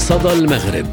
صدى المغرب.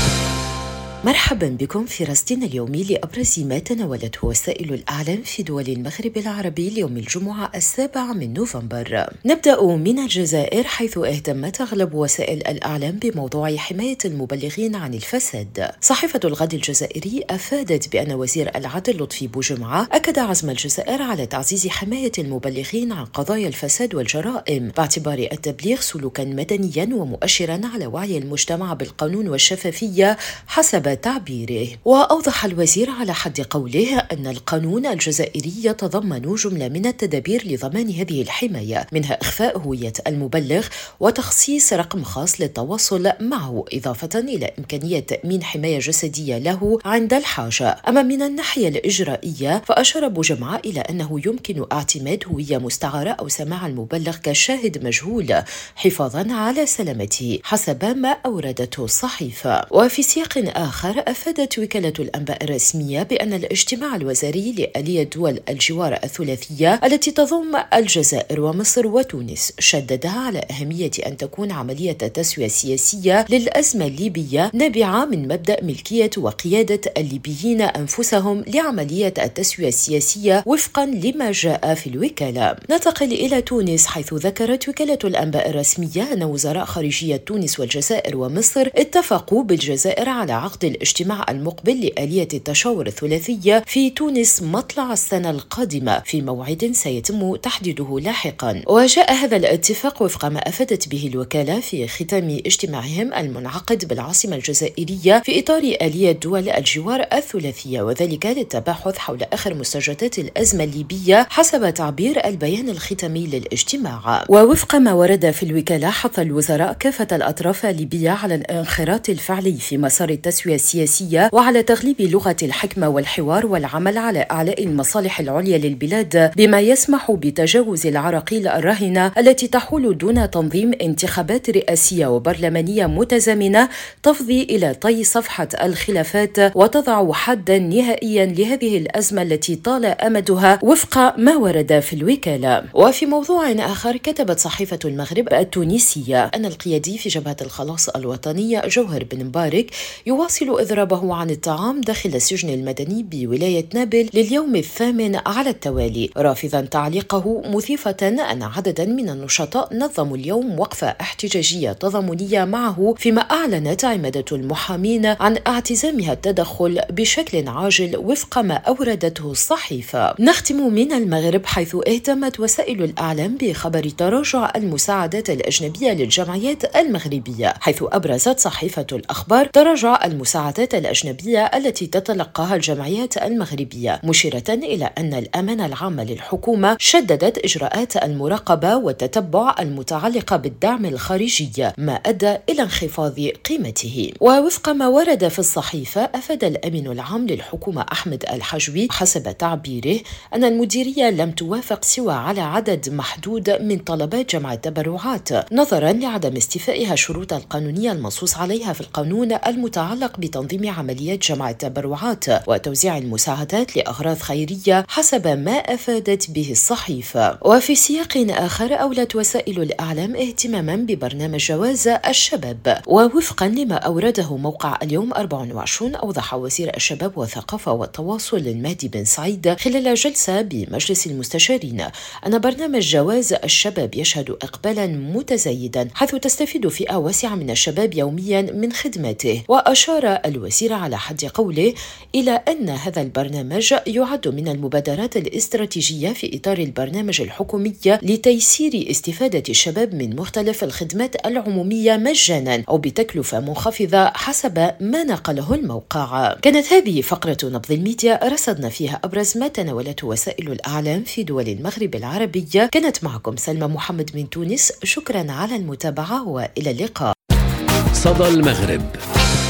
مرحبا بكم في رصدنا اليومي لأبرز ما تناولته وسائل الإعلام في دول المغرب العربي اليوم الجمعة 7 من نوفمبر. نبدأ من الجزائر، حيث اهتمت أغلب وسائل الإعلام بموضوع حماية المبلغين عن الفساد. صحيفة الغد الجزائري أفادت بأن وزير العدل لطفي بوجمعة أكد عزم الجزائر على تعزيز حماية المبلغين عن قضايا الفساد والجرائم، باعتبار التبليغ سلوكا مدنيا ومؤشرا على وعي المجتمع بالقانون والشفافية حسب تعبيره. وأوضح الوزير على حد قوله أن القانون الجزائري يتضمن جملة من التدابير لضمان هذه الحماية، منها إخفاء هوية المبلغ وتخصيص رقم خاص للتواصل معه، إضافة إلى إمكانية تأمين حماية جسدية له عند الحاجة. أما من الناحية الإجرائية، فأشار بوجمعة إلى أنه يمكن اعتماد هوية مستعارة أو سماع المبلغ كشاهد مجهول حفاظا على سلامته حسب ما أوردته الصحيفة. وفي سياق آخر، أفادت وكالة الأنباء الرسمية بأن الاجتماع الوزاري لآلية دول الجوار الثلاثية التي تضم الجزائر ومصر وتونس شدد على أهمية أن تكون عملية تسوية سياسية للأزمة الليبية نابعة من مبدأ ملكية وقيادة الليبيين أنفسهم لعملية التسوية السياسية وفقا لما جاء في الوكالة. ننتقل إلى تونس، حيث ذكرت وكالة الأنباء الرسمية أن وزراء خارجية تونس والجزائر ومصر اتفقوا بالجزائر على عقد الاجتماع المقبل لآلية التشاور الثلاثية في تونس مطلع السنة القادمة في موعد سيتم تحديده لاحقا. وجاء هذا الاتفاق وفق ما أفادت به الوكالة في ختام اجتماعهم المنعقد بالعاصمة الجزائرية في إطار آلية دول الجوار الثلاثية، وذلك للتباحث حول آخر مستجدات الأزمة الليبية حسب تعبير البيان الختامي للاجتماع. ووفق ما ورد في الوكالة، حث الوزراء كافة الأطراف الليبية على الانخراط الفعلي في مسار التسوية السياسية وعلى تغليب لغة الحكمة والحوار والعمل على إعلاء المصالح العليا للبلاد بما يسمح بتجاوز العراقيل الراهنة التي تحول دون تنظيم انتخابات رئاسية وبرلمانية متزامنة تفضي إلى طي صفحة الخلافات وتضع حدا نهائيا لهذه الأزمة التي طال أمدها وفق ما ورد في الوكالة. وفي موضوع آخر، كتبت صحيفة المغرب التونسية أن القيادي في جبهة الخلاص الوطنية جوهر بن مبارك يواصل إضرابه عن الطعام داخل السجن المدني بولاية نابل لليوم الثامن على التوالي، رافضا تعليقه مثيفة أن عددا من النشطاء نظموا اليوم وقفة احتجاجية تضامنية معه، فيما أعلنت عمادة المحامين عن اعتزامها التدخل بشكل عاجل وفق ما أوردته الصحيفة. نختم من المغرب، حيث اهتمت وسائل الإعلام بخبر تراجع المساعدات الأجنبية للجمعيات المغربية، حيث أبرزت صحيفة الأخبار تراجع المساعدات الأجنبية التي تتلقاها الجمعيات المغربية، مشيرة إلى أن الأمانة العامة للحكومة شددت إجراءات المراقبة والتتبع المتعلقة بالدعم الخارجي، ما أدى إلى انخفاض قيمته. ووفق ما ورد في الصحيفة، أفاد الأمين العام للحكومة أحمد الحجوي حسب تعبيره أن المديرية لم توافق سوى على عدد محدود من طلبات جمع التبرعات، نظرا لعدم استيفائها الشروط القانونية المنصوص عليها في القانون المتعلق بتنظيم عمليات جمع التبرعات وتوزيع المساعدات لأغراض خيرية حسب ما أفادت به الصحيفة. وفي سياق آخر، أولت وسائل الإعلام اهتماما ببرنامج جواز الشباب، ووفقا لما أورده موقع اليوم 24، أوضح وزير الشباب والثقافة والتواصل المهدي بن سعيد خلال جلسة بمجلس المستشارين أن برنامج جواز الشباب يشهد إقبالا متزايدا، حيث تستفيد فئة واسعة من الشباب يوميا من خدمته. وأشار الوزير على حد قوله إلى أن هذا البرنامج يعد من المبادرات الاستراتيجية في إطار البرنامج الحكومي لتيسير استفادة الشباب من مختلف الخدمات العمومية مجانا أو بتكلفة منخفضة حسب ما نقله الموقع. كانت هذه فقرة نبض الميديا، رصدنا فيها أبرز ما تناولته وسائل الإعلام في دول المغرب العربية. كانت معكم سلمى محمد من تونس، شكرا على المتابعة وإلى اللقاء. صدى المغرب.